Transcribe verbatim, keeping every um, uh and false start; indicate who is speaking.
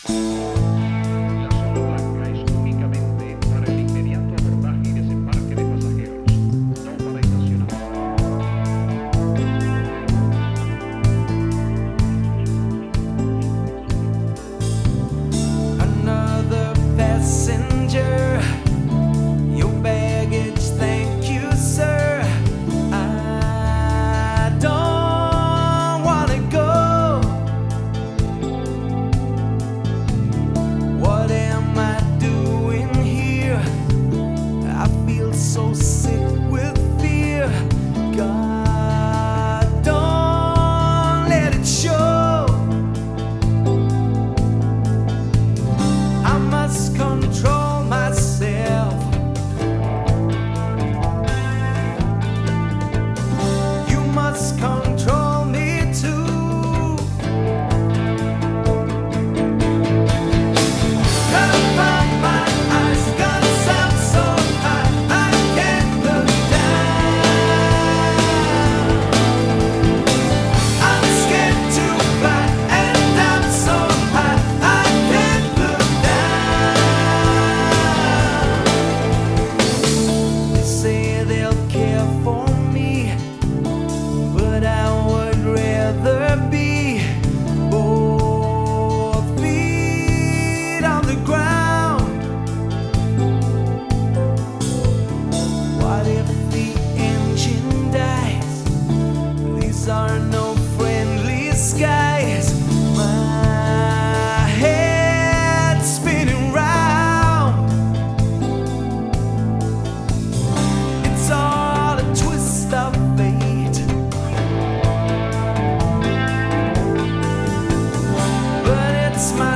Speaker 1: La zona blanca es únicamente para el inmediato abordaje y desembarque de pasajeros, no para estacionar.
Speaker 2: Another passenger, your baggage, thank you, sir. I don't wanna go. What am I doing here? I feel so sick with fear. God, don't let it show. I must control myself. You must control me too. Cover my eyes, 'cause I'm so high, I can't look down. I'm scared to fly, and I'm so high, I can't look down. They say they'll care for me, but I would rather be both feet on the ground. What if the engine dies? These are no friendly skies. My head's spinning round. It's all a twist of fate, but it's my